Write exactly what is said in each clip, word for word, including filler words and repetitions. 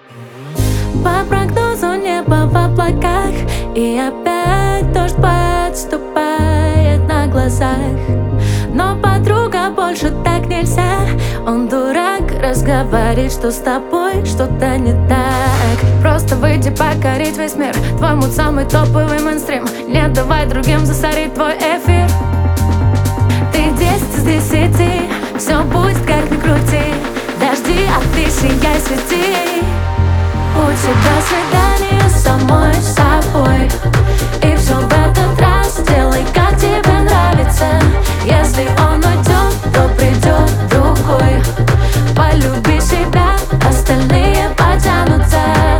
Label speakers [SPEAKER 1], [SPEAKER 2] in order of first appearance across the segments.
[SPEAKER 1] По прогнозу небо в облаках, и опять дождь подступает на глазах. Но, подруга, больше так нельзя. Он дурак, разговаривает, что с тобой что-то не так. Просто выйди покорить весь мир. Твой мут самый топовый мейнстрим. Не давай другим засорить твой эфир. Ты десять из десяти, все будет как ни крути. Дожди, а ты сияй, свети. У тебя свидание с самой собой, и все в этот раз делай, как тебе нравится. Если он уйдет, то придет другой. Полюби себя, остальные потянутся.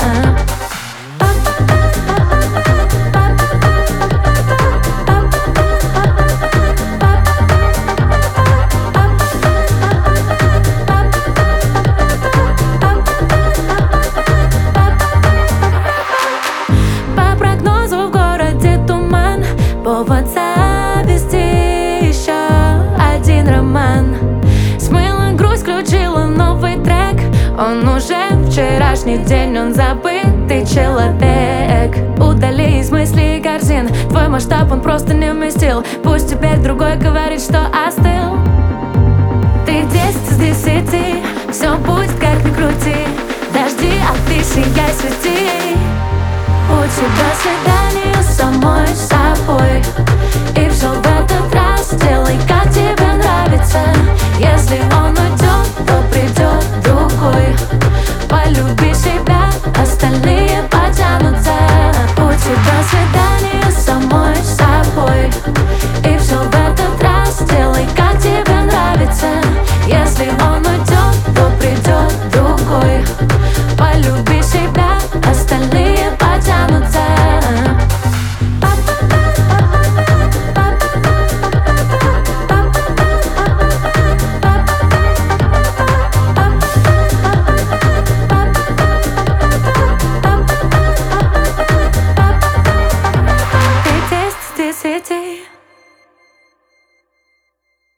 [SPEAKER 1] Повод завести еще один роман. Смыла грусть, включила новый трек. Он уже вчерашний день, он забытый человек. Удали из мыслей корзин, твой масштаб он просто не вместил. Пусть теперь другой говорит, что остыл. Ты десять из десяти, все будет как ни крути. Дожди, а ты сияй, свети. У тебя свидание с самой собой,